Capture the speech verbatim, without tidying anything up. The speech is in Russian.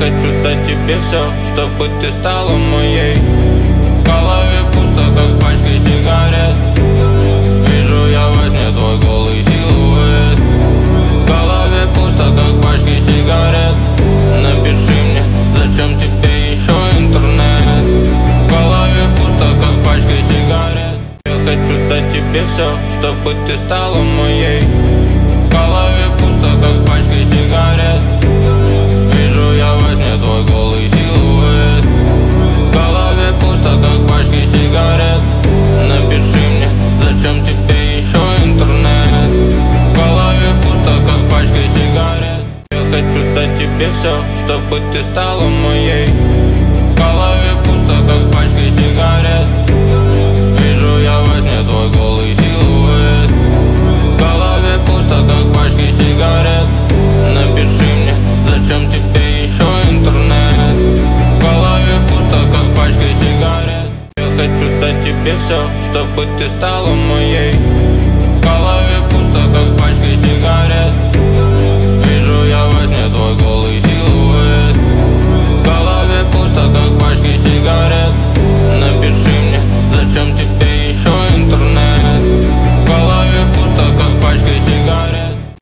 хочу дать тебе все, чтобы ты стала моей. В голове пусто, как в пачке сигарет. Вижу я во сне твой голый силуэт. В голове пусто, как в пачке сигарет. Напиши мне, зачем тебе еще интернет. В голове пусто, как в пачке сигарет. Я хочу дать тебе все, чтобы ты стала моей. В голове пусто, как в пачке сигарет. Вижу я во сне твой голый силуэт. В голове пусто, как в пачке сигарет. Напиши мне, зачем тебе еще интернет. В голове пусто, как в пачке сигарет. Я хочу дать тебе все, чтобы ты стала моей. В голове пусто, как в пачке сигарет. Вижу я во сне твой голый силуэт. В голове пусто, как в пачке сигарет. Напиши мне, зачем тебе еще интернет. В голове пусто, как в пачке сигарет. Я хочу дать тебе все, чтобы ты стала моей.